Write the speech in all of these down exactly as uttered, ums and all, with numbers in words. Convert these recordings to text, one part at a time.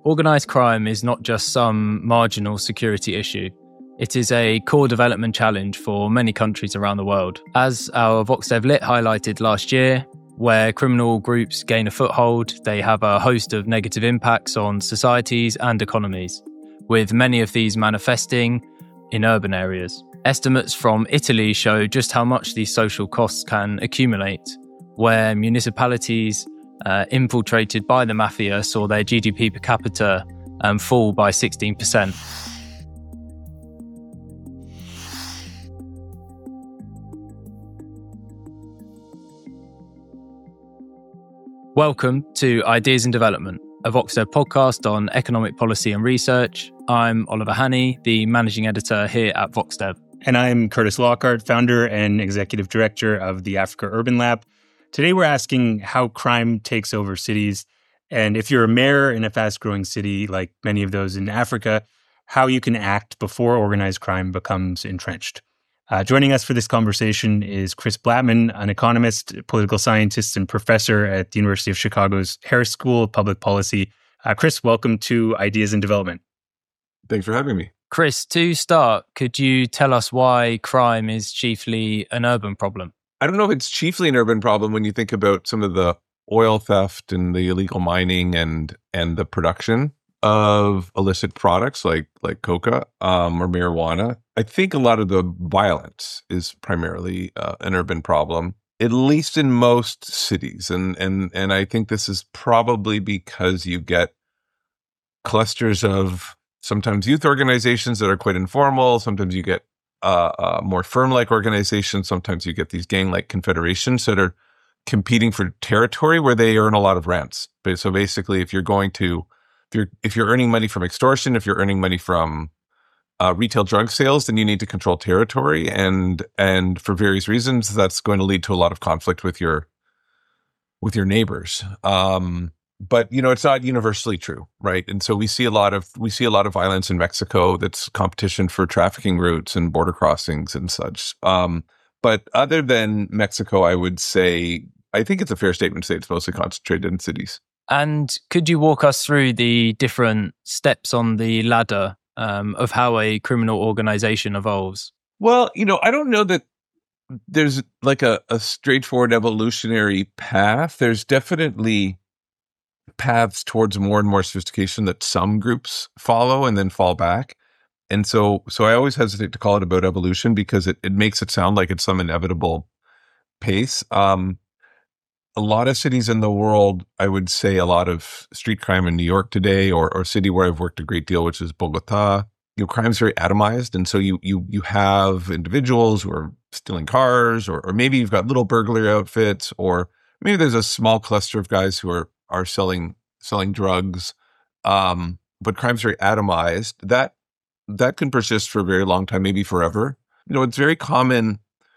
Organised crime is not just some marginal security issue. It is a core development challenge for many countries around the world. As our VoxDev Lit highlighted last year, where criminal groups gain a foothold, they have a host of negative impacts on societies and economies, with many of these manifesting in urban areas. Estimates from Italy show just how much these social costs can accumulate, where municipalities uh, infiltrated by the mafia saw their G D P per capita um, fall by sixteen percent. Welcome to Ideas in Development, a VoxDev podcast on economic policy and research. I'm Oliver Hannay, the managing editor here at VoxDev. And I'm Curtis Lockhart, founder and executive director of the Africa Urban Lab. Today we're asking how crime takes over cities, and if you're a mayor in a fast-growing city like many of those in Africa, how you can act before organized crime becomes entrenched. Uh, joining us for this conversation is Chris Blattman, an economist, political scientist, and professor at the University of Chicago's Harris School of Public Policy. Uh, Chris, welcome to Ideas in Development. Thanks for having me. Chris, to start, could you tell us why crime is chiefly an urban problem? I don't know if it's chiefly an urban problem when you think about some of the oil theft and the illegal mining and and the production of illicit products like like coca um, or marijuana. I think a lot of the violence is primarily uh, an urban problem, at least in most cities. And and and I think this is probably because you get clusters of sometimes youth organizations that are quite informal. Sometimes you get uh, uh, more firm-like organizations. Sometimes you get these gang-like confederations that are competing for territory where they earn a lot of rents. But so basically, if you're going to, if you're if you're earning money from extortion, if you're earning money from uh, retail drug sales, then you need to control territory, and and for various reasons, that's going to lead to a lot of conflict with your with your neighbors. Um, But, you know, it's not universally true, right? And so we see a lot of we see a lot of violence in Mexico that's competition for trafficking routes and border crossings and such. Um, but other than Mexico, I would say, I think it's a fair statement to say it's mostly concentrated in cities. And could you walk us through the different steps on the ladder um, of how a criminal organization evolves? Well, you know, I don't know that there's like a, a straightforward evolutionary path. There's definitely paths towards more and more sophistication that some groups follow and then fall back. And so so I always hesitate to call it about evolution because it, it makes it sound like it's some inevitable pace. Um, a lot of cities in the world, I would say a lot of street crime in New York today, or or a city where I've worked a great deal, which is Bogota, you know, crime's very atomized. And so you you you have individuals who are stealing cars, or or maybe you've got little burglary outfits, or maybe there's a small cluster of guys who are are selling selling drugs, um, but crime's very atomized. That that can persist for a very long time, maybe forever. You know, it's very common,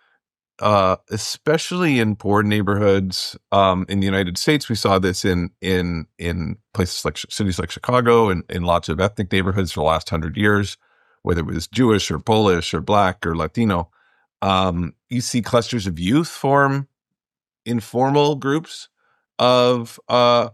uh, especially in poor neighborhoods um, in the United States. We saw this in in in places like cities like Chicago and in lots of ethnic neighborhoods for the last hundred years, whether it was Jewish or Polish or Black or Latino. Um, you see clusters of youth form informal groups of uh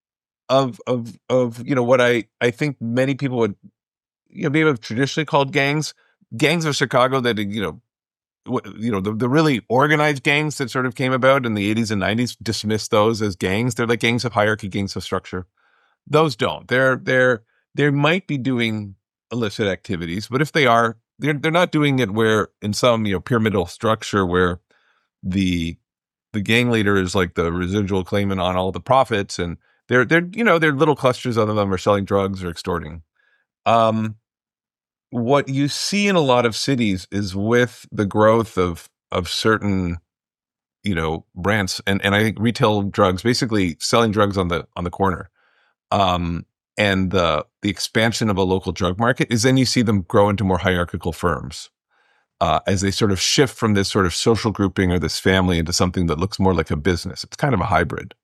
of of of you know what I I think many people would you know maybe have traditionally called gangs gangs of Chicago that you know what, you know the, the really organized gangs that sort of came about in the eighties and nineties dismissed those as gangs. They're like gangs of hierarchy, gangs of structure. Those don't. They're they're they might be doing illicit activities, but if they are, they're they're not doing it where in some you know pyramidal structure where the the gang leader is like the residual claimant on all the profits, and they're they're you know they're little clusters of them are selling drugs or extorting. Um, what you see in a lot of cities is with the growth of of certain you know brands, and and I think retail drugs, basically selling drugs on the on the corner, um, and the the expansion of a local drug market is then you see them grow into more hierarchical firms. Uh, as they sort of shift from this sort of social grouping or this family into something that looks more like a business. It's kind of a hybrid.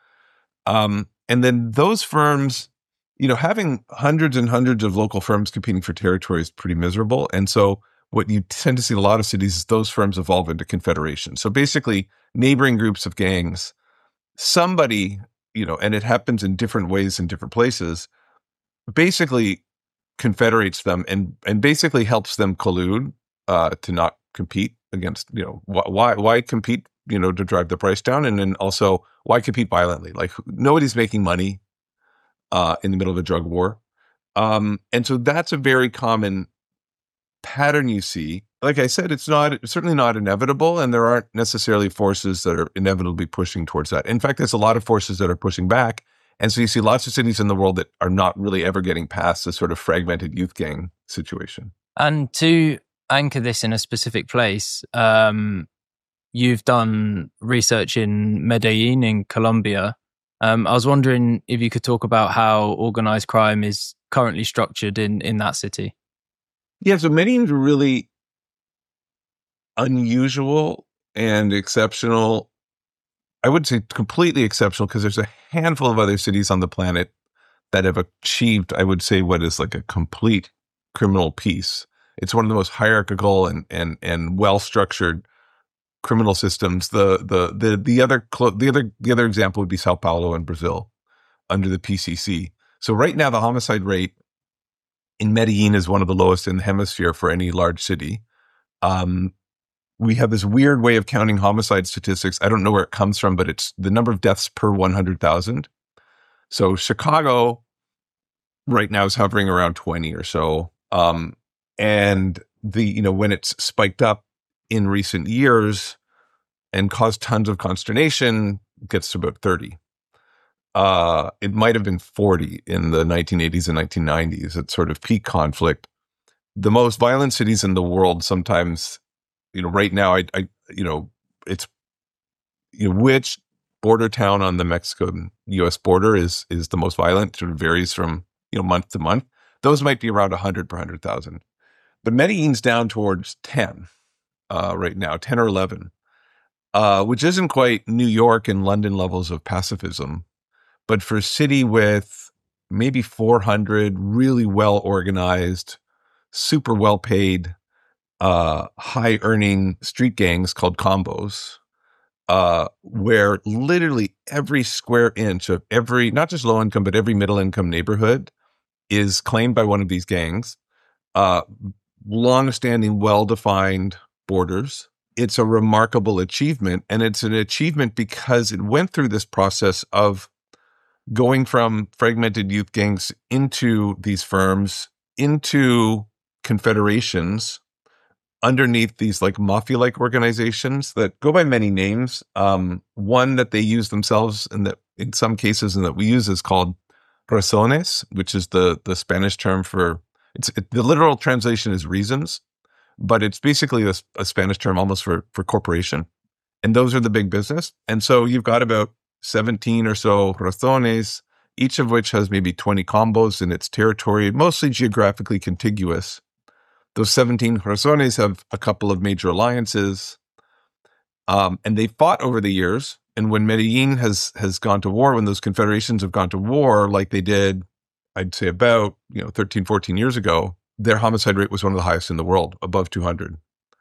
Um, and then those firms, you know, having hundreds and hundreds of local firms competing for territory is pretty miserable. And so what you tend to see in a lot of cities is those firms evolve into confederations. So basically neighboring groups of gangs, somebody, you know, and it happens in different ways in different places, basically confederates them and and basically helps them collude uh, to not compete against, you know, wh- why why compete, you know, to drive the price down, and then also why compete violently? Like nobody's making money uh, in the middle of a drug war, um, and so that's a very common pattern you see. Like I said, it's not it's certainly not inevitable, and there aren't necessarily forces that are inevitably pushing towards that. In fact, there's a lot of forces that are pushing back. And so you see lots of cities in the world that are not really ever getting past this sort of fragmented youth gang situation. And to anchor this in a specific place, um, you've done research in Medellin in Colombia. Um, I was wondering if you could talk about how organized crime is currently structured in, in that city. Yeah, so Medellin's really unusual and exceptional. I would say completely exceptional because there's a handful of other cities on the planet that have achieved, I would say, what is like a complete criminal peace. It's one of the most hierarchical and and and well-structured criminal systems. The the the the other clo- the other the other example would be Sao Paulo in Brazil under the P C C. So right now the homicide rate in Medellin is one of the lowest in the hemisphere for any large city. Um, We have this weird way of counting homicide statistics. I don't know where it comes from, but it's the number of deaths per one hundred thousand. So Chicago right now is hovering around twenty or so. Um, and the, you know, when it's spiked up in recent years and caused tons of consternation, it gets to about thirty. Uh, it might have been forty in the nineteen eighties and nineteen nineties at sort of peak conflict. The most violent cities in the world sometimes, you know, right now, I, I, you know, it's, you know, which border town on the Mexico-U S border is is the most violent. Sort of varies from, you know, month to month. Those might be around one hundred per one hundred thousand. But Medellin's down towards ten uh, right now, ten or eleven, uh, which isn't quite New York and London levels of pacifism. But for a city with maybe four hundred really well-organized, super well-paid, Uh, high-earning street gangs called combos, uh, where literally every square inch of every, not just low-income, but every middle-income neighborhood is claimed by one of these gangs. Uh, long-standing, well-defined borders. It's a remarkable achievement, and it's an achievement because it went through this process of going from fragmented youth gangs into these firms, into confederations, underneath these like mafia-like organizations that go by many names. Um, one that they use themselves and that in some cases and that we use is called razones, which is the the Spanish term for, it's it, the literal translation is reasons, but it's basically a, a Spanish term almost for for corporation. And those are the big business. And so you've got about seventeen or so razones, each of which has maybe twenty combos in its territory, mostly geographically contiguous. Those seventeen razones have a couple of major alliances, um, and they fought over the years. And when Medellin has has gone to war, when those confederations have gone to war, like they did, I'd say about, you know, thirteen, fourteen years ago, their homicide rate was one of the highest in the world, above two hundred.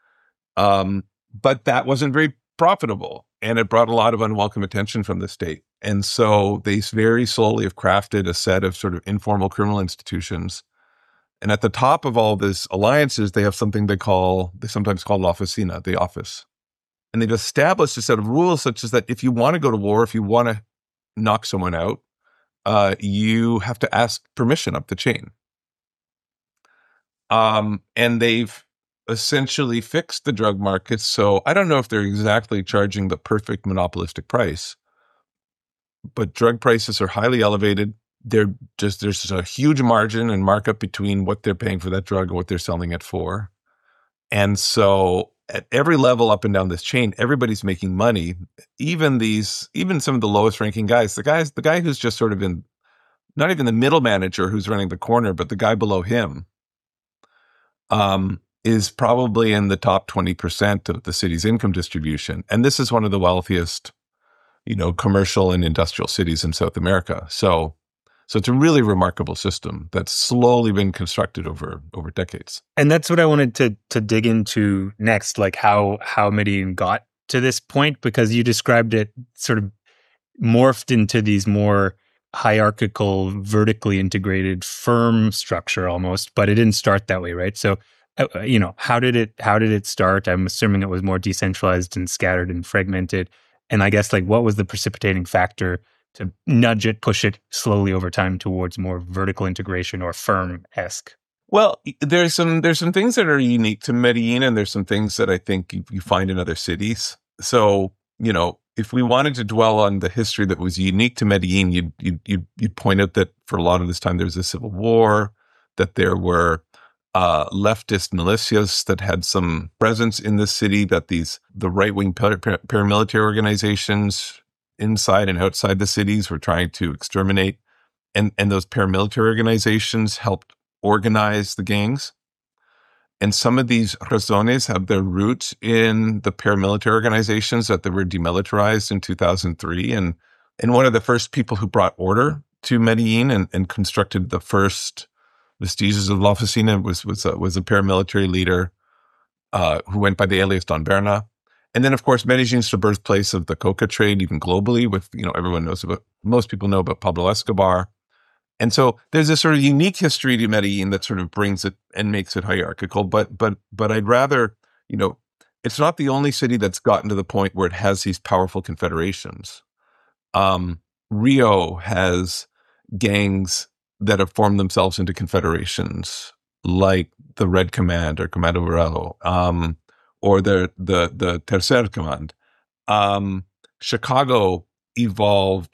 Um, but that wasn't very profitable, and it brought a lot of unwelcome attention from the state. And so they very slowly have crafted a set of sort of informal criminal institutions. And at the top of all these alliances, they have something they call, they sometimes call La Oficina, the office. And they've established a set of rules such as that if you want to go to war, if you want to knock someone out, uh, you have to ask permission up the chain. Um, and they've essentially fixed the drug market. So I don't know if they're exactly charging the perfect monopolistic price, but drug prices are highly elevated. They're just, there's just a huge margin and markup between what they're paying for that drug and what they're selling it for. And so at every level up and down this chain, everybody's making money. Even these, even some of the lowest ranking guys, the guys, the guy who's just sort of in, not even the middle manager who's running the corner, but the guy below him, um, is probably in the top twenty percent of the city's income distribution. And this is one of the wealthiest, you know, commercial and industrial cities in South America. So, So it's a really remarkable system that's slowly been constructed over over decades. And that's what I wanted to to dig into next, like how how Medellin got to this point, because you described it sort of morphed into these more hierarchical, vertically integrated firm structure almost, but it didn't start that way, right? So, uh, you know, how did it how did it start? I'm assuming it was more decentralized and scattered and fragmented. And I guess like what was the precipitating factor to nudge it, push it slowly over time towards more vertical integration or firm-esque? Well, there's some there's some things that are unique to Medellin, and there's some things that I think you, you find in other cities. So, you know, if we wanted to dwell on the history that was unique to Medellin, you'd you'd you'd, you'd point out that for a lot of this time there was a civil war, that there were uh, leftist militias that had some presence in the city, that these the right wing par- par- paramilitary organizations inside and outside the cities were trying to exterminate, and and those paramilitary organizations helped organize the gangs. And some of these razones have their roots in the paramilitary organizations that they were demilitarized in two thousand three. And, and one of the first people who brought order to Medellin and, and constructed the first vestiges of La Oficina was, was, a, was a paramilitary leader uh, who went by the alias Don Berna. And then, of course, Medellin's the birthplace of the coca trade, even globally, with, you know, everyone knows about, most people know about Pablo Escobar. And so there's this sort of unique history to Medellin that sort of brings it and makes it hierarchical. But but but I'd rather, you know, it's not the only city that's gotten to the point where it has these powerful confederations. Um, Rio has gangs that have formed themselves into confederations, like the Red Command or Comando Verano, um, or the the the Tercer Command. Um, Chicago evolved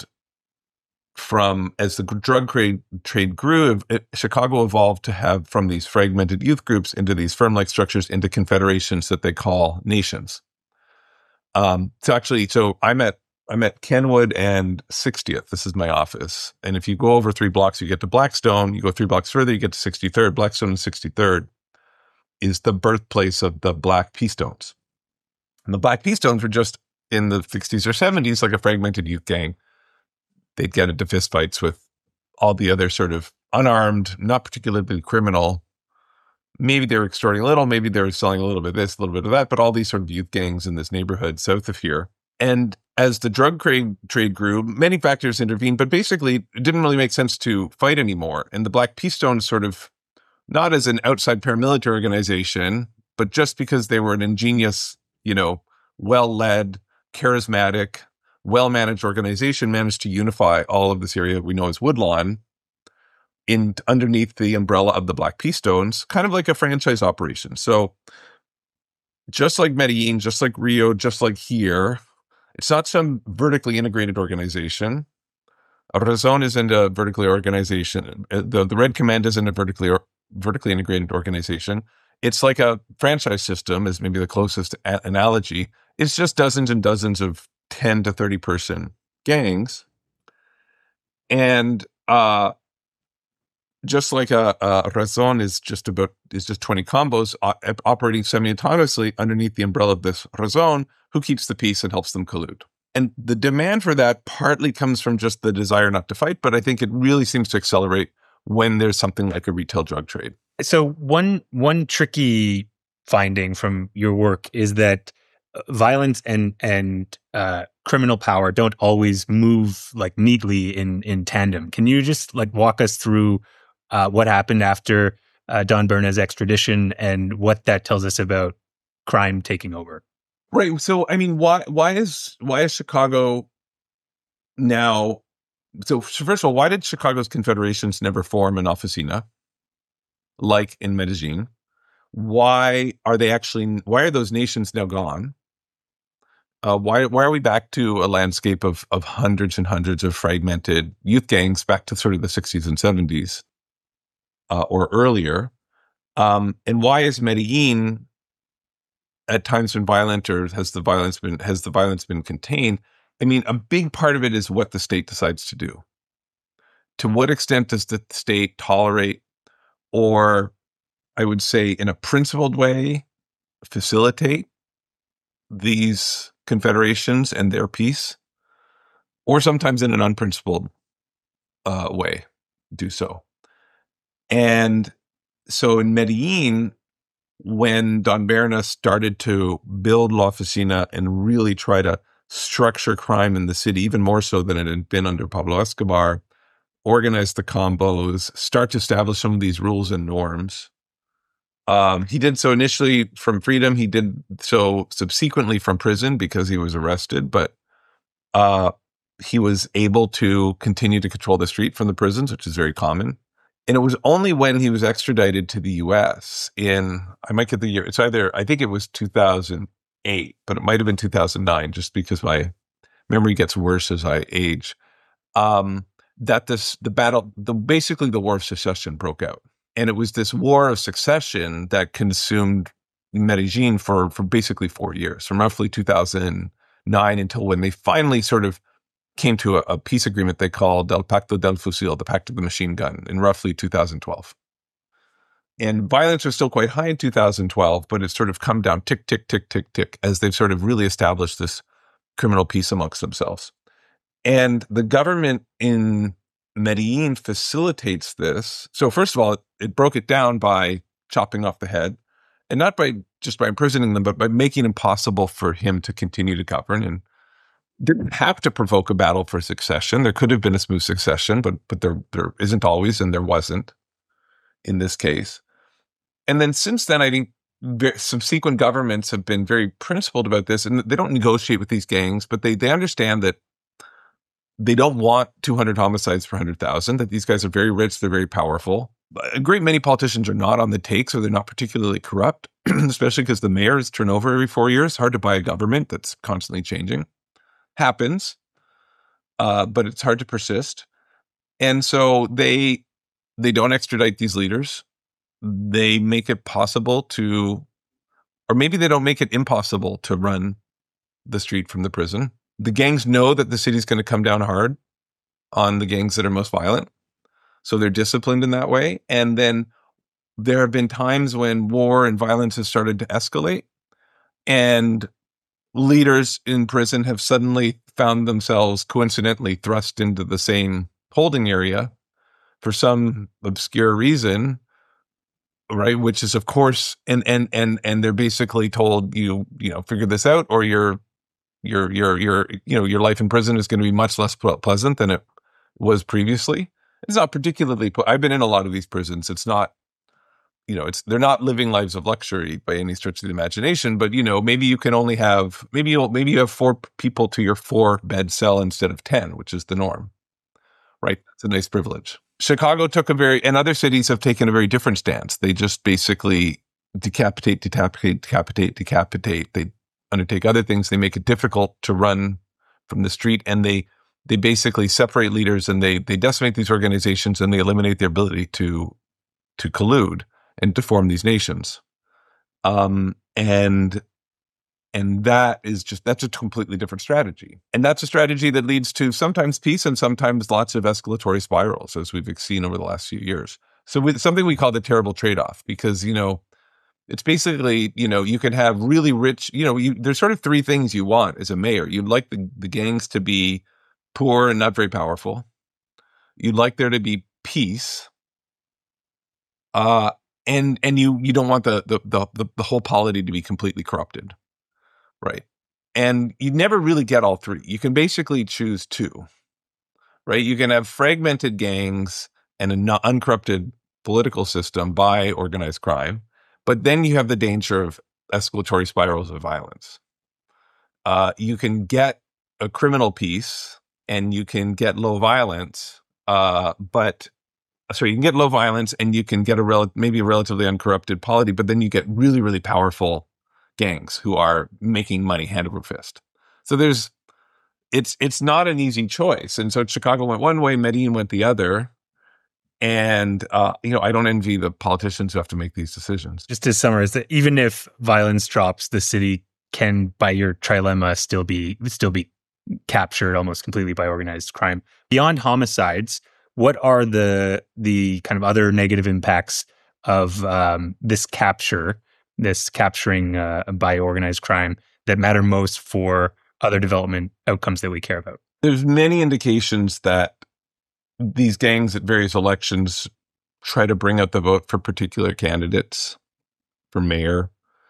from, as the drug trade, trade grew, it, Chicago evolved to have from these fragmented youth groups into these firm-like structures into confederations that they call nations. Um, so actually, so I'm at I'm at Kenwood and sixtieth. This is my office. And if you go over three blocks, you get to Blackstone. You go three blocks further, you get to sixty-third. Blackstone and sixty-third is the birthplace of the Black P-Stones. And the Black P-Stones were just in the sixties or seventies like a fragmented youth gang. They'd get into fistfights with all the other sort of unarmed, not particularly criminal. Maybe they were extorting a little, maybe they were selling a little bit of this, a little bit of that, but all these sort of youth gangs in this neighborhood south of here. And as the drug trade, trade grew, many factors intervened, but basically it didn't really make sense to fight anymore. And the Black P-Stones sort of, not as an outside paramilitary organization, but just because they were an ingenious, you know, well-led, charismatic, well-managed organization, managed to unify all of this area we know as Woodlawn in underneath the umbrella of the Black P-Stones, kind of like a franchise operation. So just like Medellin, just like Rio, just like here, it's not some vertically integrated organization. Razon isn't a vertically organization. The, the Red Command isn't a vertically or, vertically integrated organization. It's like a franchise system is maybe the closest a- analogy. It's just dozens and dozens of ten to thirty person gangs. And uh, just like a, a Razon is just about, is just twenty combos uh, operating semi-autonomously underneath the umbrella of this Razon, who keeps the peace and helps them collude. And the demand for that partly comes from just the desire not to fight, but I think it really seems to accelerate when there's something like a retail drug trade. So one one tricky finding from your work is that violence and and uh, criminal power don't always move like neatly in in tandem. Can you just like walk us through uh, what happened after uh, Don Berna's extradition and what that tells us about crime taking over? Right. So, I mean, why why is why is Chicago now? So, first of all, why did Chicago's confederations never form an oficina like in Medellin? Why are they actually? Why are those nations now gone? Uh, why why are we back to a landscape of of hundreds and hundreds of fragmented youth gangs back to sort of the sixties and seventies uh, or earlier? Um, and why is Medellin at times been violent, or has the violence been has the violence been contained? I mean, a big part of it is what the state decides to do. To what extent does the state tolerate, or I would say in a principled way, facilitate these confederations and their peace, or sometimes in an unprincipled uh, way, do so. And so in Medellin, when Don Berna started to build La Oficina and really try to structure crime in the city, even more so than it had been under Pablo Escobar, organize the combos, start to establish some of these rules and norms. Um, he did so initially from freedom. He did so subsequently from prison because he was arrested, but uh, he was able to continue to control the street from the prisons, which is very common. And it was only when he was extradited to the U S in, I might get the year, it's either, I think it was two thousand eight, but it might have been two thousand nine, just because my memory gets worse as I age, um, that this, the battle, the basically the War of Secession broke out. And it was this War of Succession that consumed Medellin for, for basically four years, from roughly two thousand nine until when they finally sort of came to a, a peace agreement they called El Pacto del Fusil, the Pact of the Machine Gun, in roughly two thousand twelve. And violence was still quite high in two thousand twelve, but it's sort of come down tick, tick, tick, tick, tick, as they've sort of really established this criminal peace amongst themselves. And the government in Medellin facilitates this. So first of all, it, it broke it down by chopping off the head, and not by just by imprisoning them, but by making it impossible for him to continue to govern, and didn't have to provoke a battle for succession. There could have been a smooth succession, but but there there isn't always, and there wasn't in this case. And then since then, I think subsequent governments have been very principled about this, and they don't negotiate with these gangs, but they they understand that they don't want two hundred homicides per one hundred thousand, that these guys are very rich, they're very powerful. A great many politicians are not on the takes, or they're not particularly corrupt, especially because the mayors turn over every four years. Hard to buy a government that's constantly changing. Happens, uh, but it's hard to persist. And so they they don't extradite these leaders. They make it possible to, or maybe they don't make it impossible to run the street from the prison. The gangs know that the city's going to come down hard on the gangs that are most violent. So they're disciplined in that way. And then there have been times when war and violence has started to escalate, and leaders in prison have suddenly found themselves coincidentally thrust into the same holding area for some obscure reason, right? Which is, of course, and and and and they're basically told, you you know, figure this out, or your your your your you know your life in prison is going to be much less pleasant than it was previously. It's not particularly. I've been in a lot of these prisons. It's not. You know, it's they're not living lives of luxury by any stretch of the imagination, but you know, maybe you can only have maybe you maybe you have four people to your four bed cell instead of ten, which is the norm, right? That's a nice privilege. Chicago took a very, and other cities have taken a very different stance. They just basically decapitate, decapitate, decapitate, decapitate. They undertake other things. They make it difficult to run from the street, and they they basically separate leaders, and they they decimate these organizations, and they eliminate their ability to to collude and to form these nations. Um, and, and that is just, that's a completely different strategy. And that's a strategy that leads to sometimes peace and sometimes lots of escalatory spirals, as we've seen over the last few years. So with something we call the terrible trade-off, because, you know, it's basically, you know, you can have really rich, you know, you, there's sort of three things you want as a mayor. You'd like the, the gangs to be poor and not very powerful. You'd like there to be peace. Uh, And and you you don't want the, the the the whole polity to be completely corrupted, right? And you never really get all three. You can basically choose two, right? You can have fragmented gangs and an uncorrupted political system by organized crime, but then you have the danger of escalatory spirals of violence. Uh, you can get a criminal peace and you can get low violence, uh, but So you can get low violence and you can get a rel- maybe a relatively uncorrupted polity, but then you get really, really powerful gangs who are making money hand over fist. So there's, it's it's not an easy choice. And so Chicago went one way, Medellin went the other. And, uh, you know, I don't envy the politicians who have to make these decisions. Just to summarize, that even if violence drops, the city can, by your trilemma, still be still be captured almost completely by organized crime. Beyond homicides, what are the the kind of other negative impacts of um, this capture, this capturing uh, by organized crime that matter most for other development outcomes that we care about? There's many indications that these gangs at various elections try to bring out the vote for particular candidates for mayor.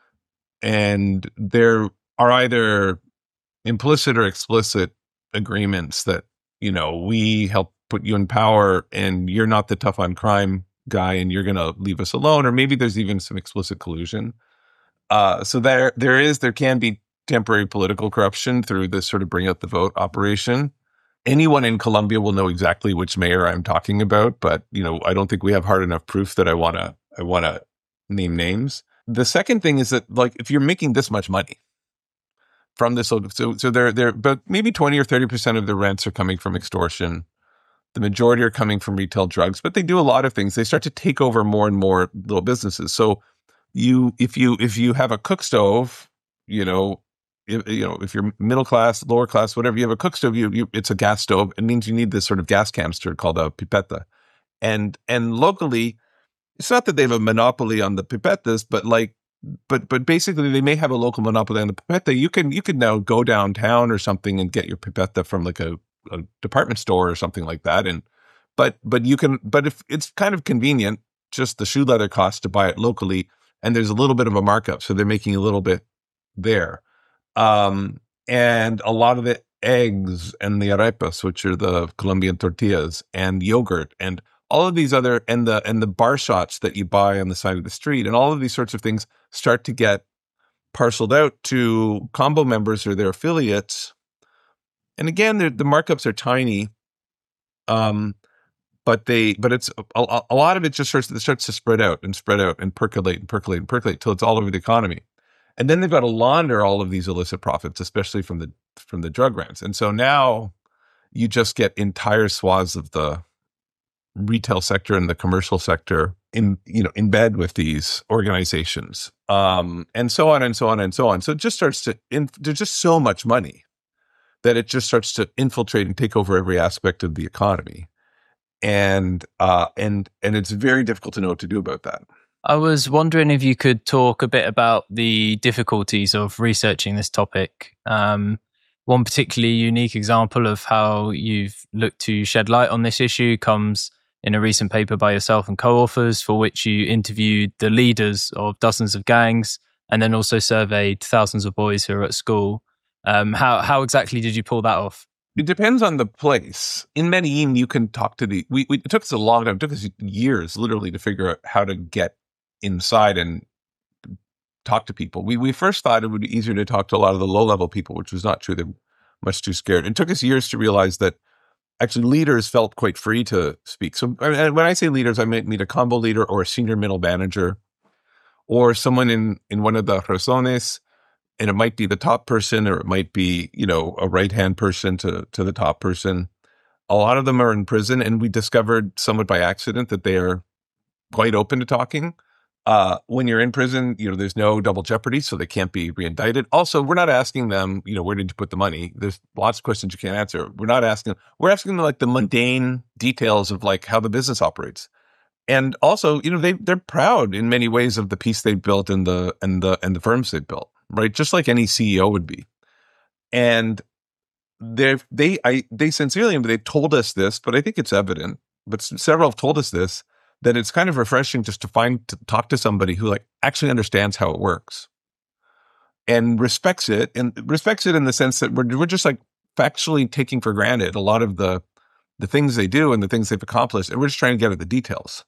And there are either implicit or explicit agreements that, you know, we help put you in power and you're not the tough on crime guy and you're going to leave us alone. Or maybe there's even some explicit collusion. Uh, so there, there is, there can be temporary political corruption through this sort of bring out the vote operation. Anyone in Colombia will know exactly which mayor I'm talking about, but you know, I don't think we have hard enough proof that I want to, I want to name names. The second thing is that, like, if you're making this much money from this, so so they're they're but maybe twenty or thirty percent of the rents are coming from extortion. The majority are coming from retail drugs, but they do a lot of things. They start to take over more and more little businesses. So you, if you if you have a cook stove, you know, if, you know, if you're middle class, lower class, whatever, you have a cook stove, you, you it's a gas stove. It means you need this sort of gas canister called a pipetta, and and locally, it's not that they have a monopoly on the pipetas, but like, but but basically they may have a local monopoly on the pipetta. You can you can now go downtown or something and get your pipetta from like a, a department store or something like that. And but but you can but if it's kind of convenient, just the shoe leather cost to buy it locally, and there's a little bit of a markup, so they're making a little bit there. Um, and a lot of the eggs and the arepas, which are the Colombian tortillas, and yogurt, and all of these other, and the and the bar shots that you buy on the side of the street, and all of these sorts of things start to get parceled out to combo members or their affiliates. And again, the markups are tiny, um, but they but it's a, a lot of it just starts it starts to spread out and spread out and percolate and percolate and percolate till it's all over the economy. And then they've got to launder all of these illicit profits, especially from the from the drug rents. And so now you just get entire swaths of the retail sector and the commercial sector in, you know, in bed with these organizations, um, and so on and so on and so on. So it just starts to, in, there's just so much money that it just starts to infiltrate and take over every aspect of the economy. And, uh, and, and it's very difficult to know what to do about that. I was wondering if you could talk a bit about the difficulties of researching this topic. Um, one particularly unique example of how you've looked to shed light on this issue comes in a recent paper by yourself and co-authors, for which you interviewed the leaders of dozens of gangs and then also surveyed thousands of boys who are at school. Um, how how exactly did you pull that off? It depends on the place. In Medellin, you can talk to the... We, we, it took us a long time. It took us years, literally, to figure out how to get inside and talk to people. We we first thought it would be easier to talk to a lot of the low-level people, which was not true. They're much too scared. It took us years to realize that actually leaders felt quite free to speak. So I mean, when I say leaders, I might mean a combo leader or a senior middle manager or someone in, in one of the razones, and it might be the top person, or it might be, you know, a right-hand person to, to the top person. A lot of them are in prison, and we discovered somewhat by accident that they are quite open to talking. Uh, when you're in prison, you know, there's no double jeopardy, so they can't be reindicted. Also, we're not asking them, you know, where did you put the money? There's lots of questions you can't answer. We're not asking them. We're asking them like the mundane details of like how the business operates. And also, you know, they they're proud in many ways of the piece they've built and the and the and the firms they've built, right? Just like any C E O would be. And they they I they sincerely, they told us this, but I think it's evident. But several have told us this, that it's kind of refreshing just to find, to talk to somebody who like actually understands how it works and respects it, and respects it in the sense that we're, we're just like factually taking for granted a lot of the, the things they do and the things they've accomplished. And we're just trying to get at the details.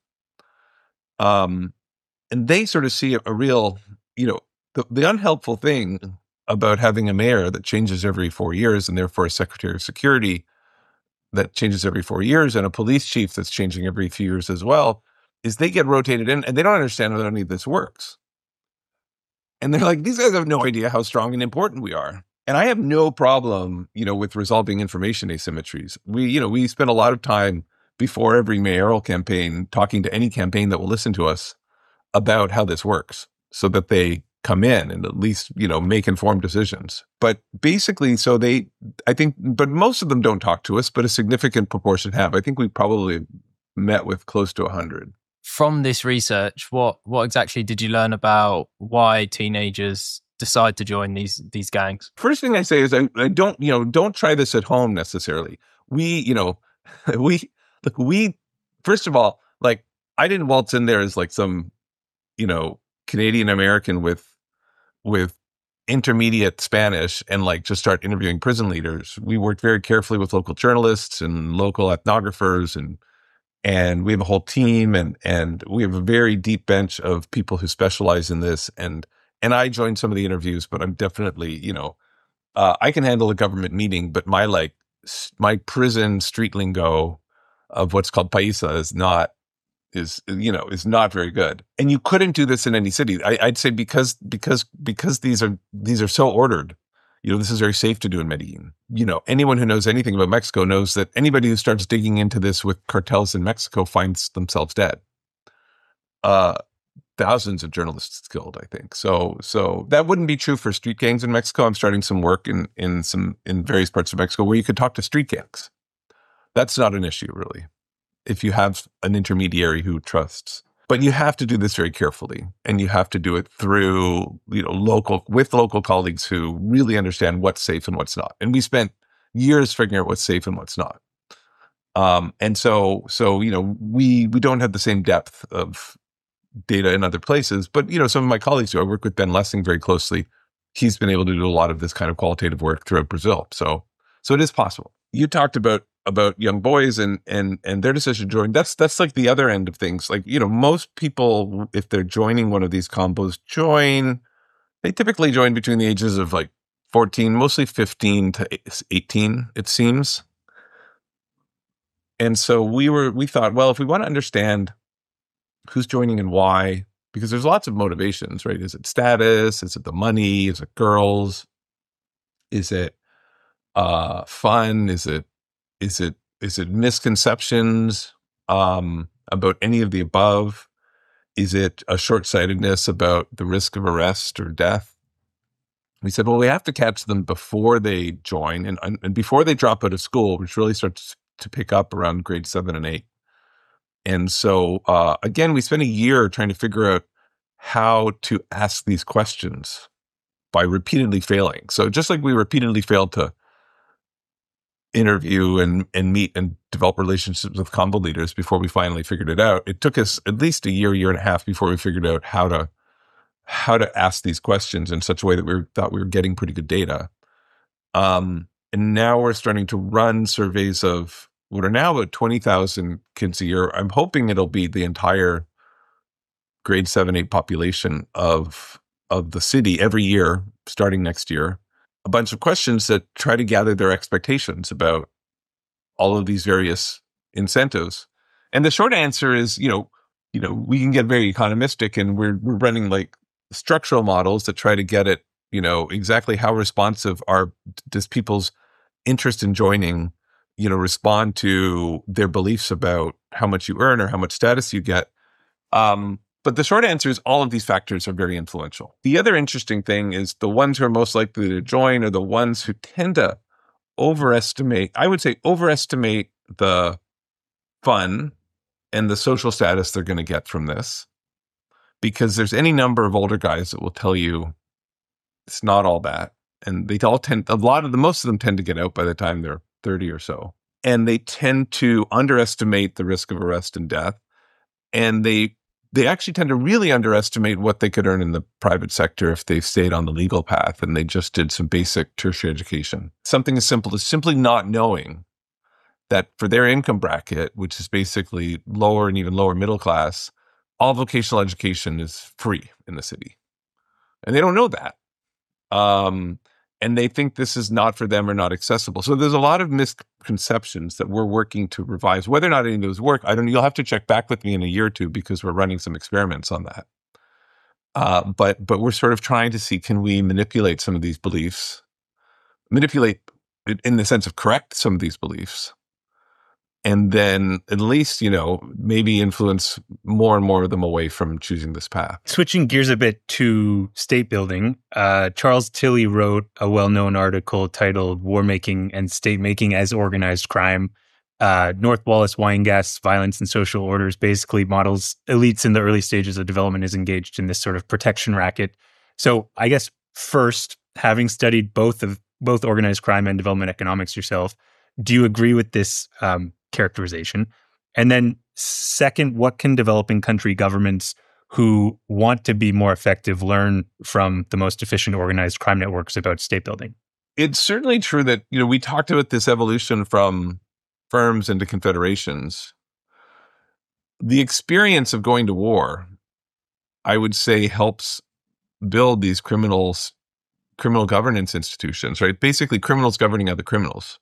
Um, and they sort of see a, a real, you know, the, the unhelpful thing about having a mayor that changes every four years and therefore a secretary of security that changes every four years and a police chief that's changing every few years as well, is they get rotated in and they don't understand how any of this works. And they're like, these guys have no idea how strong and important we are. And I have no problem, you know, with resolving information asymmetries. We, you know, we spend a lot of time before every mayoral campaign talking to any campaign that will listen to us about how this works so that they come in and at least, you know, make informed decisions. But basically, so they, I think, but most of them don't talk to us, but a significant proportion have. I think we probably met with close to a hundred. From this research, what what exactly did you learn about why teenagers decide to join these these gangs? First thing I say is I, I don't, you know, don't try this at home necessarily. We, you know, we, look, we, first of all, like, I didn't waltz in there as like some, you know, Canadian American with, with, intermediate Spanish and like just start interviewing prison leaders. We worked very carefully with local journalists and local ethnographers, and and we have a whole team, and and we have a very deep bench of people who specialize in this. And and I joined some of the interviews, but I'm definitely, you know, uh, I can handle a government meeting, but my like my prison street lingo of what's called paisa is not is you know is not very good. And you couldn't do this in any city. I, I'd say because because because these are these are so ordered. You know, this is very safe to do in Medellin. You know, anyone who knows anything about Mexico knows that anybody who starts digging into this with cartels in Mexico finds themselves dead. Uh, thousands of journalists killed, I think. So, so that wouldn't be true for street gangs in Mexico. I'm starting some work in in some in various parts of Mexico where you could talk to street gangs. That's not an issue, really, if you have an intermediary who trusts. But you have to do this very carefully, and you have to do it through, you know, local, with local colleagues who really understand what's safe and what's not. And we spent years figuring out what's safe and what's not. Um, and so, so, you know, we, we don't have the same depth of data in other places, but, you know, some of my colleagues do. I work with Ben Lessing very closely. He's been able to do a lot of this kind of qualitative work throughout Brazil. So, so it is possible. You talked about about young boys and and and their decision to join. That's that's like the other end of things. Like, you know, most people, if they're joining one of these combos, join, they typically join between the ages of like fourteen, mostly fifteen to eighteen, it seems. And so we were, we thought, well, if we want to understand who's joining and why, because there's lots of motivations, right? Is it status? Is it the money? Is it girls? Is it uh, fun? Is it Is it is it misconceptions um, about any of the above? Is it a short-sightedness about the risk of arrest or death? We said, well, we have to catch them before they join and, and before they drop out of school, which really starts to pick up around grade seven and eight. And so, uh, again, we spent a year trying to figure out how to ask these questions by repeatedly failing. So just like we repeatedly failed to interview and, and meet and develop relationships with combo leaders before we finally figured it out, it took us at least a year, year and a half before we figured out how to how to ask these questions in such a way that we were, thought we were getting pretty good data. Um, and now we're starting to run surveys of what are now about twenty thousand kids a year. I'm hoping it'll be the entire grade seven, eight population of of the city every year, starting next year. A bunch of questions that try to gather their expectations about all of these various incentives. And the short answer is, you know, you know, we can get very economistic, and we're we're running like structural models that try to get at, you know, exactly how responsive are does people's interest in joining, you know, respond to their beliefs about how much you earn or how much status you get. Um, But the short answer is all of these factors are very influential. The other interesting thing is the ones who are most likely to join are the ones who tend to overestimate, I would say overestimate the fun and the social status they're going to get from this. Because there's any number of older guys that will tell you it's not all that. And they all tend, a lot of the, most of them tend to get out by the time they're thirty or so. And they tend to underestimate the risk of arrest and death. And they They actually tend to really underestimate what they could earn in the private sector if they stayed on the legal path and they just did some basic tertiary education. Something as simple as simply not knowing that for their income bracket, which is basically lower and even lower middle class, all vocational education is free in the city. And they don't know that. Um, and they think this is not for them or not accessible. So there's a lot of misconceptions that we're working to revise. Whether or not any of those work, I don't know. You'll have to check back with me in a year or two because we're running some experiments on that. Uh, but but we're sort of trying to see, can we manipulate some of these beliefs, manipulate in the sense of correct some of these beliefs, and then at least, you know, maybe influence more and more of them away from choosing this path. Switching gears a bit to state building, uh, Charles Tilly wrote a well-known article titled War Making and State Making as Organized Crime. Uh, North Wallace Weingast's Violence and Social Orders basically models elites in the early stages of development is engaged in this sort of protection racket. So I guess first, having studied both of both organized crime and development economics yourself, do you agree with this um, characterization? And then second, what can developing country governments who want to be more effective learn from the most efficient organized crime networks about state building? It's certainly true that, you know, we talked about this evolution from firms into confederations. The experience of going to war, I would say, helps build these criminals, criminal governance institutions, right? Basically, criminals governing other criminals.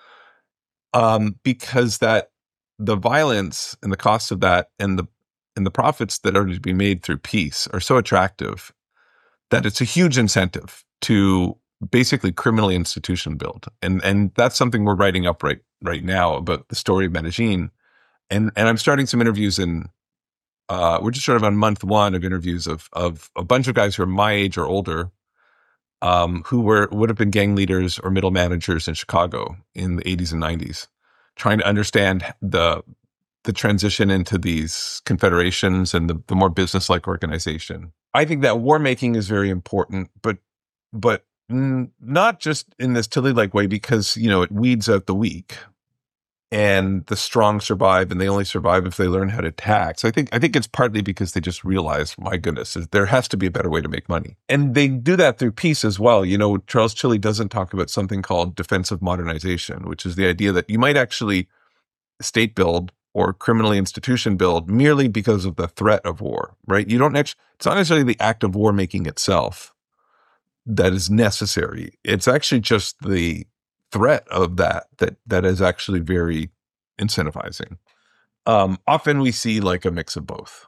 Um, because that the violence and the costs of that and the and the profits that are to be made through peace are so attractive that it's a huge incentive to basically criminally institution build. And and that's something we're writing up right right now about the story of Medellin. And and I'm starting some interviews in uh, we're just sort of on month one of interviews of of a bunch of guys who are my age or older, um, who were would have been gang leaders or middle managers in Chicago in the eighties and nineties, trying to understand the the transition into these confederations and the, the more business-like organization. I think that war making is very important, but but n- not just in this Tilly-like way, because, you know, it weeds out the weak, and the strong survive, and they only survive if they learn how to attack. So I think I think it's partly because they just realize, my goodness, there has to be a better way to make money, and they do that through peace as well. You know, Charles Tilly doesn't talk about something called defensive modernization, which is the idea that you might actually state build or criminally institution build merely because of the threat of war, right? You don't actually, it's not necessarily the act of war making itself that is necessary. It's actually just the threat of that that that is actually very incentivizing. Um, often we see like a mix of both.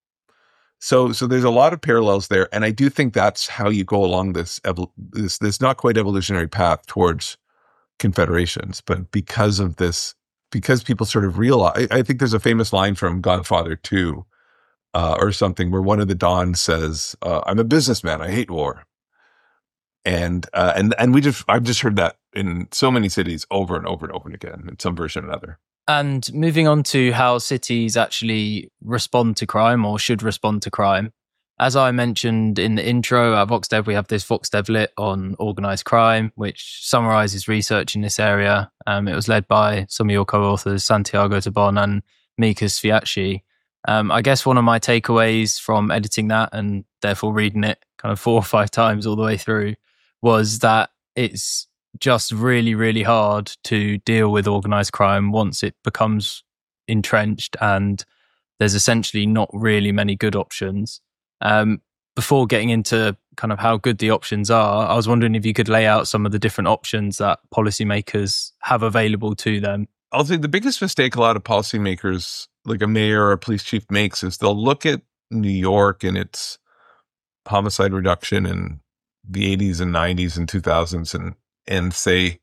So so there's a lot of parallels there, and I do think that's how you go along this evol- this this not quite evolutionary path towards confederations, but because of this. Because people sort of realize, I, I think there's a famous line from Godfather two uh, or something where one of the Dons says, uh, "I'm a businessman. I hate war," and uh, and and we just I've just heard that in so many cities over and over and over again in some version or another. And moving on to how cities actually respond to crime or should respond to crime. As I mentioned in the intro, at VoxDev, we have this VoxDev Lit on organised crime, which summarises research in this area. Um, it was led by some of your co-authors, Santiago Tabon and Mika Sfiatchi. Um, I guess one of my takeaways from editing that and therefore reading it kind of four or five times all the way through was that it's just really, really hard to deal with organised crime once it becomes entrenched, and there's essentially not really many good options. Um, before getting into kind of how good the options are, I was wondering if you could lay out some of the different options that policymakers have available to them. I'll say the biggest mistake a lot of policymakers, like a mayor or a police chief, makes is they'll look at New York and its homicide reduction in the eighties and nineties and two thousands and and say,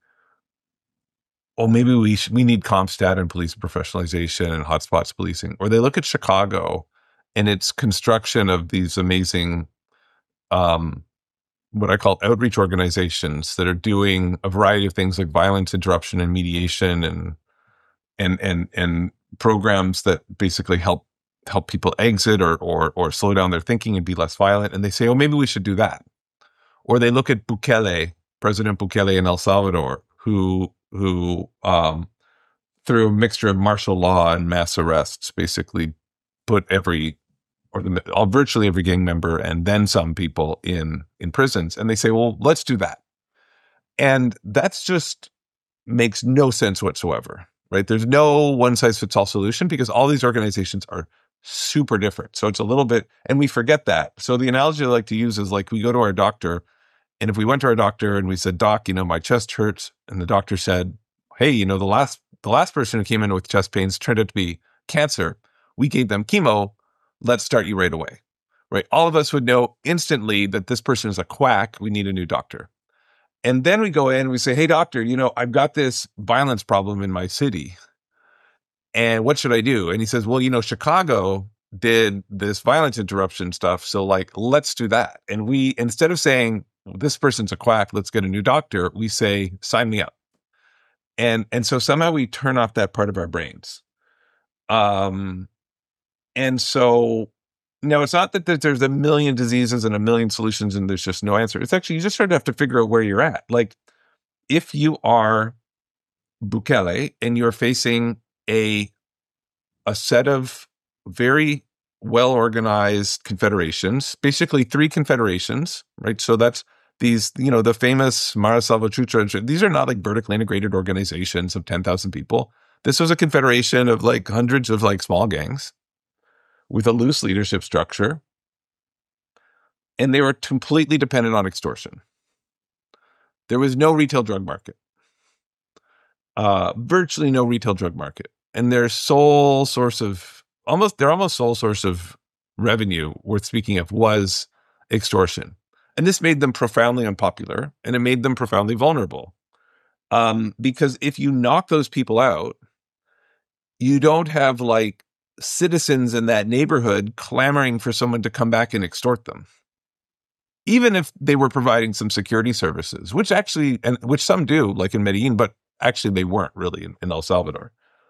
oh, maybe we should, we need CompStat and police professionalization and hotspots policing. Or they look at Chicago and its construction of these amazing, um, what I call outreach organizations that are doing a variety of things like violence interruption and mediation and and and and programs that basically help help people exit or or or slow down their thinking and be less violent. And they say, oh, maybe we should do that. Or they look at Bukele, President Bukele in El Salvador, who who um, through a mixture of martial law and mass arrests, basically put every or the, all, virtually every gang member and then some people in in prisons. And they say, well, let's do that. And that's just makes no sense whatsoever, right? There's no one size fits all solution because all these organizations are super different. So it's a little bit, and we forget that. So the analogy I like to use is like we go to our doctor, and if we went to our doctor and we said, doc, you know, my chest hurts, and the doctor said, hey, you know, the last the last person who came in with chest pains turned out to be cancer. We gave them chemo. Let's start you right away, right? All of us would know instantly that this person is a quack. We need a new doctor. And then we go in and we say, hey, doctor, you know, I've got this violence problem in my city. And what should I do? And he says, well, you know, Chicago did this violence interruption stuff. So like, let's do that. And we, instead of saying, well, this person's a quack, let's get a new doctor, we say, sign me up. And, and so somehow we turn off that part of our brains. Um, and so, no, it's not that there's a million diseases and a million solutions and there's just no answer. It's actually, you just sort of have to figure out where you're at. Like, if you are Bukele and you're facing a, a set of very well-organized confederations, basically three confederations, right? So that's these, you know, the famous Mara Salvatrucha, these are not like vertically integrated organizations of ten thousand people. This was a confederation of like hundreds of like small gangs with a loose leadership structure. And they were completely dependent on extortion. There was no retail drug market, uh, virtually no retail drug market. And their sole source of, almost, their almost sole source of revenue, worth speaking of, was extortion. And this made them profoundly unpopular, and it made them profoundly vulnerable. Um, because if you knock those people out, you don't have like citizens in that neighborhood clamoring for someone to come back and extort them. Even if they were providing some security services, which actually, and which some do, like in Medellin, but actually they weren't really in, in El Salvador.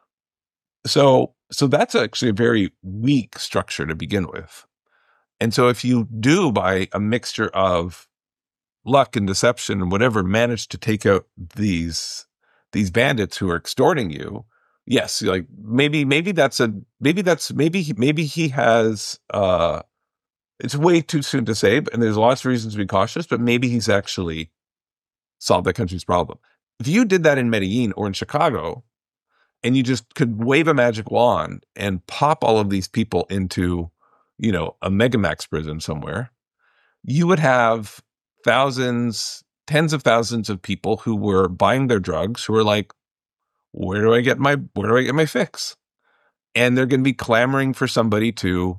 So, so that's actually a very weak structure to begin with. And so if you do, by a mixture of luck and deception and whatever, manage to take out these these bandits who are extorting you, yes, like maybe maybe that's a maybe that's maybe he, maybe he has. Uh, it's way too soon to say, and there's lots of reasons to be cautious. But maybe he's actually solved that country's problem. If you did that in Medellin or in Chicago, and you just could wave a magic wand and pop all of these people into, you know, a Megamax prison somewhere, you would have thousands, tens of thousands of people who were buying their drugs, who were like, where do I get my, where do I get my fix? And they're going to be clamoring for somebody to,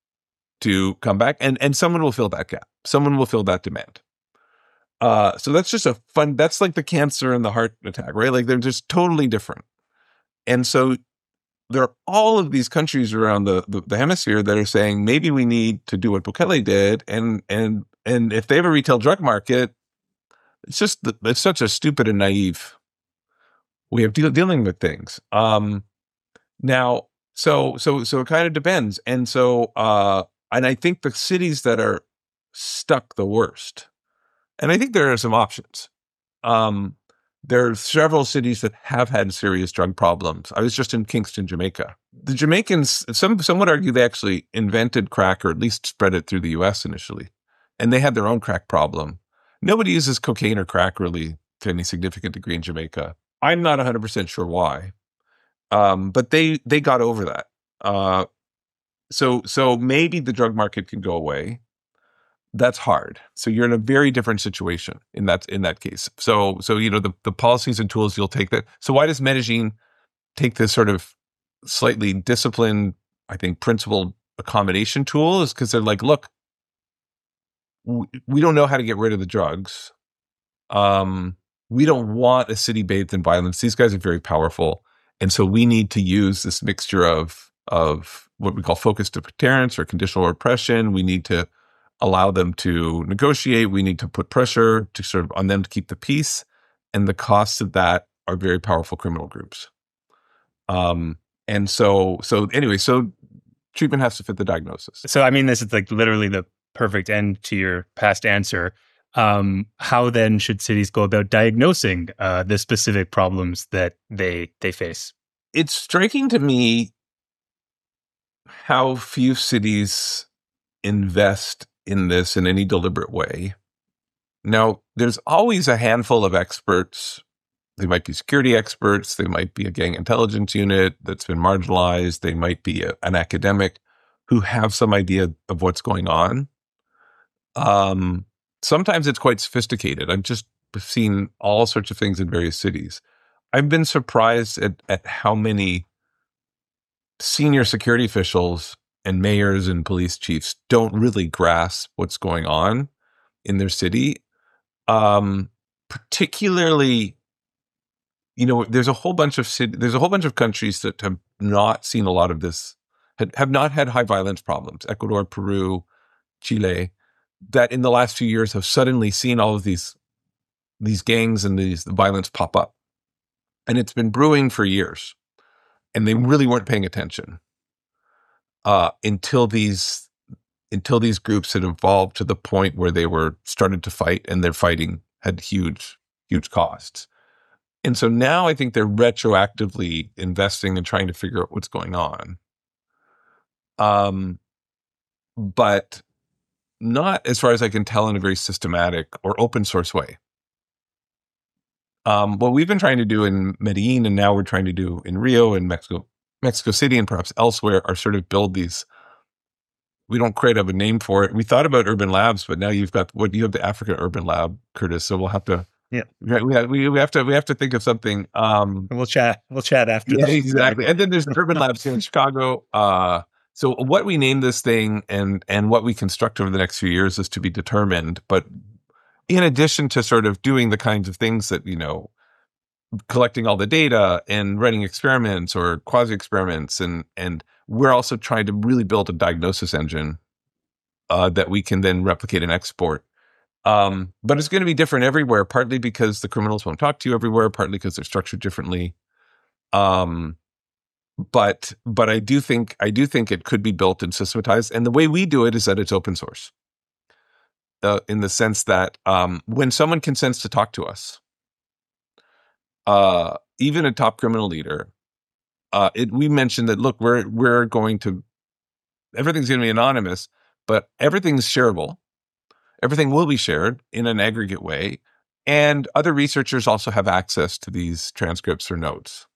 to come back, and, and someone will fill that gap. Someone will fill that demand. Uh, so that's just a fun, that's like the cancer and the heart attack, right? Like they're just totally different. And so there are all of these countries around the, the, the hemisphere that are saying, maybe we need to do what Bukele did. And, and, and if they have a retail drug market, it's just, it's such a stupid and naive way of de- dealing with things. Um, now, so, so, so it kind of depends. And so, uh, and I think the cities that are stuck the worst, and I think there are some options. Um, There are several cities that have had serious drug problems. I was just in Kingston, Jamaica. The Jamaicans, some some would argue they actually invented crack, or at least spread it through the U S initially. And they had their own crack problem. Nobody uses cocaine or crack really to any significant degree in Jamaica. I'm not one hundred percent sure why. Um, but they they got over that. Uh, so so maybe the drug market can go away. That's hard. So you're in a very different situation in that in that case. So so you know the, the policies and tools you'll take that. So why does Medellin take this sort of slightly disciplined, I think, principled accommodation tool? Is because they're like, look, we, we don't know how to get rid of the drugs. Um, we don't want a city bathed in violence. These guys are very powerful, and so we need to use this mixture of of what we call focused deterrence or conditional repression. We need to allow them to negotiate. We need to put pressure to sort of on them to keep the peace. And the costs of that are very powerful criminal groups. Um, and so, so anyway, so treatment has to fit the diagnosis. So, I mean, this is like literally the perfect end to your past answer. Um, how then should cities go about diagnosing uh, the specific problems that they they face? It's striking to me how few cities invest in this in any deliberate way. Now, there's always a handful of experts. They might be security experts. They might be a gang intelligence unit that's been marginalized. They might be a, an academic who have some idea of what's going on. Um, sometimes it's quite sophisticated. I've just seen all sorts of things in various cities. I've been surprised at, at how many senior security officials and mayors and police chiefs don't really grasp what's going on in their city. Um, particularly, you know, there's a whole bunch of city, there's a whole bunch of countries that have not seen a lot of this, have not had high violence problems. Ecuador, Peru, Chile, that in the last few years have suddenly seen all of these these gangs and these the violence pop up, and it's been brewing for years, and they really weren't paying attention. Uh, until these until these groups had evolved to the point where they were started to fight, and their fighting had huge, huge costs. And so now I think they're retroactively investing and trying to figure out what's going on. Um, but not, as far as I can tell, in a very systematic or open source way. Um, what we've been trying to do in Medellin, and now we're trying to do in Rio and Mexico, Mexico City, and perhaps elsewhere, are sort of build these. We don't quite have a name for it. We thought about urban labs, but now you've got what you have the Africa Urban Lab, Curtis. So we'll have to. Yeah, we have, we we have to we have to think of something. Um, we'll chat. We'll chat after. Yeah, this. exactly. And then there's urban labs here in Chicago. Uh, so what we name this thing and and what we construct over the next few years is to be determined. But in addition to sort of doing the kinds of things that, you know, collecting all the data and running experiments or quasi experiments, and and we're also trying to really build a diagnosis engine uh, that we can then replicate and export. Um, but it's going to be different everywhere, partly because the criminals won't talk to you everywhere, partly because they're structured differently. Um, but but I do think I do think it could be built and systematized, and the way we do it is that it's open source, uh, in the sense that um, when someone consents to talk to us, uh, even a top criminal leader, uh, it, we mentioned that look, we're we're going to everything's going to be anonymous, but everything's shareable. Everything will be shared in an aggregate way, and other researchers also have access to these transcripts or notes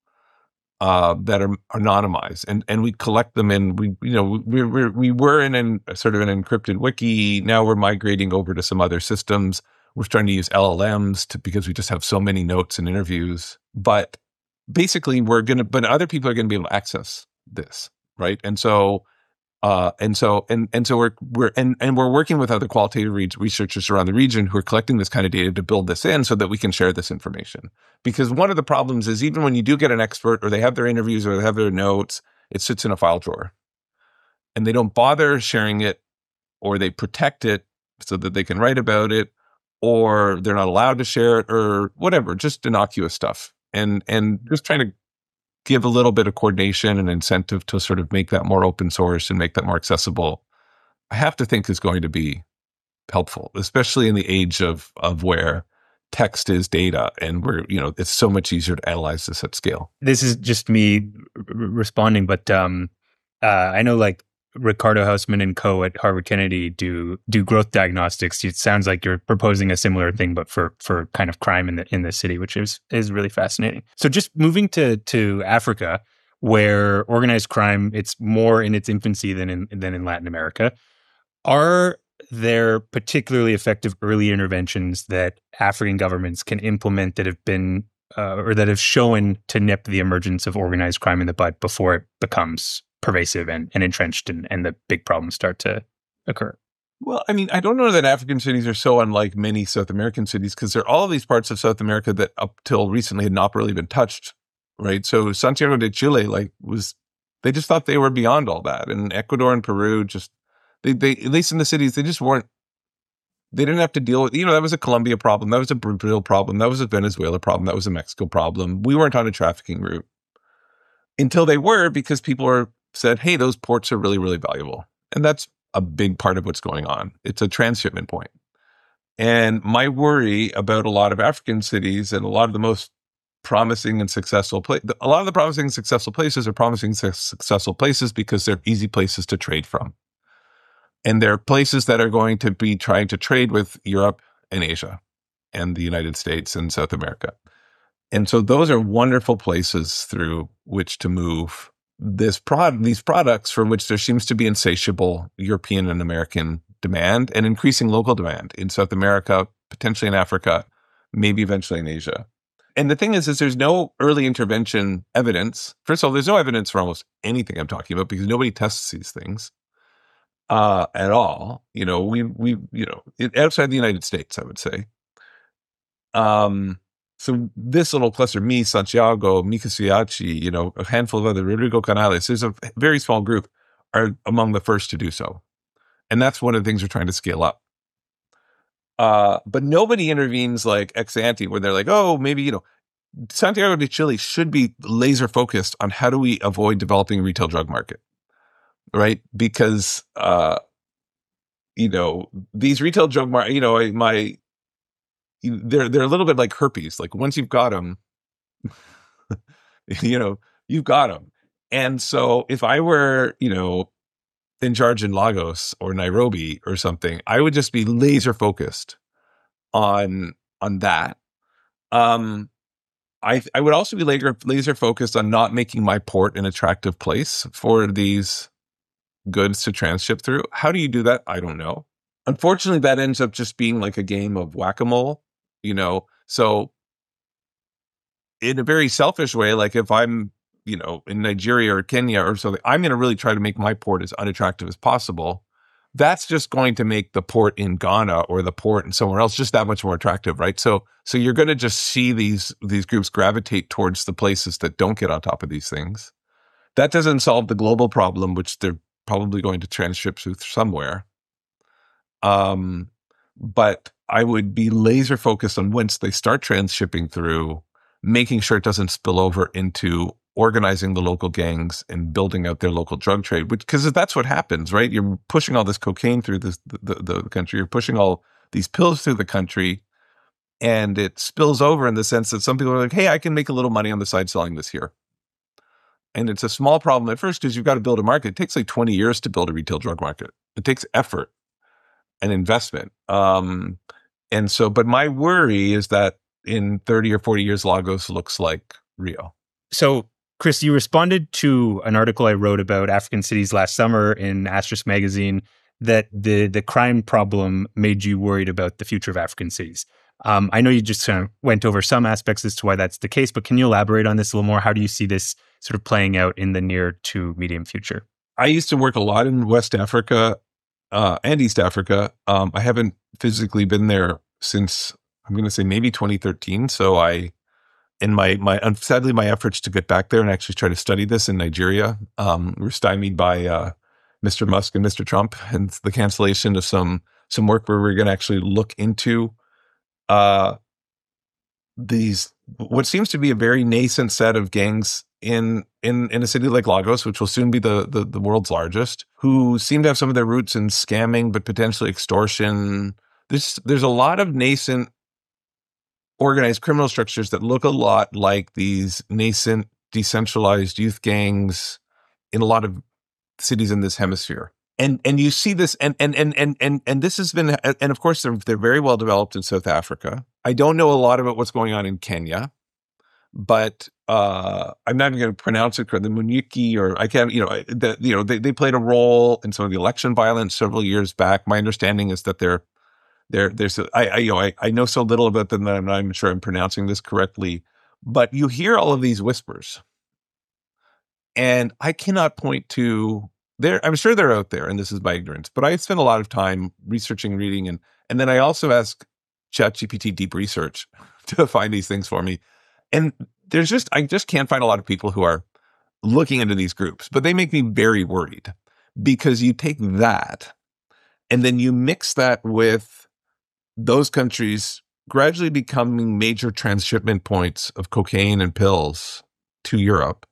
uh, that are anonymized, and and we collect them in. We you know we we we were in an, sort of an encrypted wiki. Now we're migrating over to some other systems. We're trying to use L L Ms to, because we just have so many notes and interviews. But basically, we're gonna. But other people are going to be able to access this, right? And so. Uh, and so, and and so we're we're and, and we're working with other qualitative re- researchers around the region who are collecting this kind of data to build this in, so that we can share this information. Because one of the problems is, even when you do get an expert, or they have their interviews, or they have their notes, it sits in a file drawer, and they don't bother sharing it, or they protect it so that they can write about it, or they're not allowed to share it, or whatever, just innocuous stuff, and and just trying to give a little bit of coordination and incentive to sort of make that more open source and make that more accessible, I have to think is going to be helpful, especially in the age of of where text is data, and where, you know, it's so much easier to analyze this at scale. This is just me r- responding, but um, uh, I know like Ricardo Hausman and co at Harvard Kennedy do do growth diagnostics. It sounds like you're proposing a similar thing, but for for kind of crime in the in the city, which is is really fascinating. So just moving to to Africa, where organized crime, it's more in its infancy than in than in Latin America. Are there particularly effective early interventions that African governments can implement that have been uh, or that have shown to nip the emergence of organized crime in the bud before it becomes pervasive and, and entrenched, and, and the big problems start to occur? Well, I mean, I don't know that African cities are so unlike many South American cities, because there are all of these parts of South America that up till recently had not really been touched, right? So Santiago de Chile, like, was, they just thought they were beyond all that. And Ecuador and Peru just, they, they at least in the cities, they just weren't, they didn't have to deal with, you know, that was a Colombia problem, that was a Brazil problem, that was a Venezuela problem, that was a Mexico problem. We weren't on a trafficking route until they were, because people are said, hey, those ports are really, really valuable. And that's a big part of what's going on. It's a transshipment point. And my worry about a lot of African cities, and a lot of the most promising and successful places, a lot of the promising and successful places are promising su- successful places because they're easy places to trade from. And they're places that are going to be trying to trade with Europe and Asia and the United States and South America. And so those are wonderful places through which to move this prod, these products for which there seems to be insatiable European and American demand, and increasing local demand in South America, potentially in Africa, maybe eventually in Asia. And the thing is, is there's no early intervention evidence. First of all, there's no evidence for almost anything I'm talking about, because nobody tests these things uh, at all. You know, we, we, you know, it, outside the United States, I would say. Um, So this little cluster, me, Santiago, Mika Siachi, you know, a handful of other, Rodrigo Canales, there's a very small group, are among the first to do so. And that's one of the things we're trying to scale up. Uh, but nobody intervenes like ex ante, where they're like, oh, maybe, you know, Santiago de Chile should be laser focused on how do we avoid developing a retail drug market, right? Because, uh, you know, these retail drug market, you know, my, they're they're a little bit like herpes. Like, once you've got them, you know, you've got them. And so if I were, you know, in charge in Lagos or Nairobi or something, I would just be laser focused on on that. Um, I I would also be laser laser focused on not making my port an attractive place for these goods to transship through. How do you do that? I don't know. Unfortunately, that ends up just being like a game of whack-a-mole, you know. So in a very selfish way, like if I'm, you know, in Nigeria or Kenya or something, I'm going to really try to make my port as unattractive as possible. That's just going to make the port in Ghana or the port in somewhere else just that much more attractive, right? So, so you're going to just see these these groups gravitate towards the places that don't get on top of these things. That doesn't solve the global problem, which they're probably going to transship through somewhere. Um, but I would be laser focused on once they start transshipping through, making sure it doesn't spill over into organizing the local gangs and building out their local drug trade, which, because that's what happens, right? You're pushing all this cocaine through this, the, the, the country. You're pushing all these pills through the country, and it spills over in the sense that some people are like, hey, I can make a little money on the side selling this here. And it's a small problem at first because you've got to build a market. It takes like twenty years to build a retail drug market. It takes effort and investment. Um, and so, but my worry is that in thirty or forty years, Lagos looks like Rio. So, Chris, you responded to an article I wrote about African cities last summer in Asterisk magazine that the the crime problem made you worried about the future of African cities. Um, I know you just kind of went over some aspects as to why that's the case, but can you elaborate on this a little more? How do you see this sort of playing out in the near to medium future? I used to work a lot in West Africa uh, and East Africa. Um, I haven't physically been there since, I'm going to say maybe twenty thirteen. So I, in my, my, sadly, my efforts to get back there and actually try to study this in Nigeria um, were stymied by uh, Mister Musk and Mister Trump and the cancellation of some, some work where we're going to actually look into uh, these, what seems to be a very nascent set of gangs in, in, in a city like Lagos, which will soon be the, the, the world's largest, who seem to have some of their roots in scamming, but potentially extortion. There's, there's a lot of nascent organized criminal structures that look a lot like these nascent decentralized youth gangs in a lot of cities in this hemisphere. And and you see this, and and and and and and this has been, and of course they're they're very well developed in South Africa. I don't know a lot about what's going on in Kenya, but uh, I'm not even going to pronounce it correctly. The Munyiki, or I can't, you know, the, you know, they they played a role in some of the election violence several years back. My understanding is that they're they're there's I, I you know I, I know so little about them that I'm not even sure I'm pronouncing this correctly. But you hear all of these whispers, and I cannot point to. There, I'm sure they're out there, and this is my ignorance, but I spend a lot of time researching, reading, and and then I also ask ChatGPT deep research to find these things for me. And there's just, I just can't find a lot of people who are looking into these groups, but they make me very worried, because you take that and then you mix that with those countries gradually becoming major transshipment points of cocaine and pills to Europe.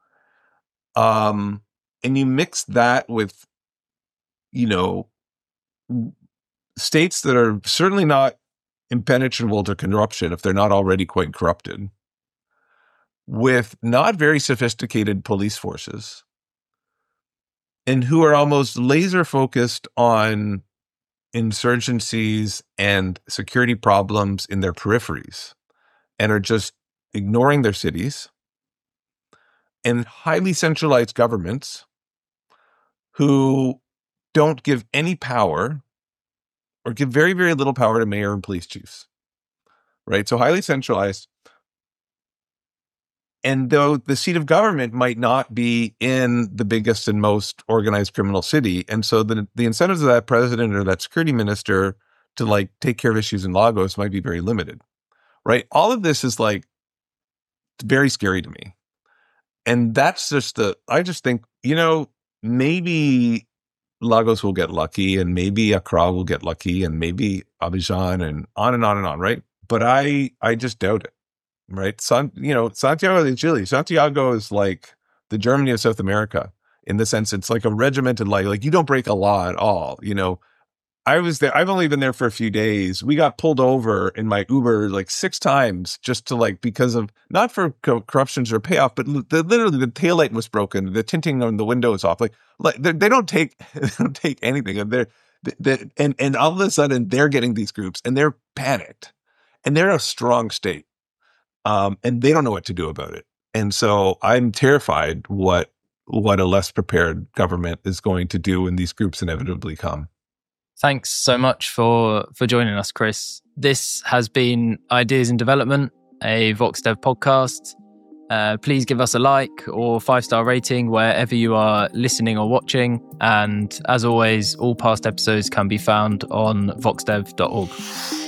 Um, And you mix that with, you know, states that are certainly not impenetrable to corruption if they're not already quite corrupted, with not very sophisticated police forces, and who are almost laser focused on insurgencies and security problems in their peripheries, and are just ignoring their cities, and highly centralized governments who don't give any power, or give very, very little power to mayor and police chiefs, right? So highly centralized. And though the seat of government might not be in the biggest and most organized criminal city, and so the, the incentives of that president or that security minister to like take care of issues in Lagos might be very limited, right? All of this is like very scary to me. And that's just the, I just think, you know, maybe Lagos will get lucky, and maybe Accra will get lucky, and maybe Abidjan, and on and on and on, right? But I, I just doubt it, right? San, you know, Santiago de Chile, Santiago is like the Germany of South America, in the sense it's like a regimented life. Like you don't break a law at all, you know. I was there. I've only been there for a few days. We got pulled over in my Uber like six times just to like, because of, not for co- corruptions or payoff, but the, literally the taillight was broken. The tinting on the window is off. Like, like they, they don't take, they don't take anything. And they're, they, and, and all of a sudden they're getting these groups and they're panicked and they're a strong state. Um, and they don't know what to do about it. And so I'm terrified what, what a less prepared government is going to do when these groups inevitably come. Thanks so much for, for joining us, Chris. This has been Ideas in Development, a VoxDev podcast. Uh, please give us a like or five-star rating wherever you are listening or watching. And as always, all past episodes can be found on voxdev dot org.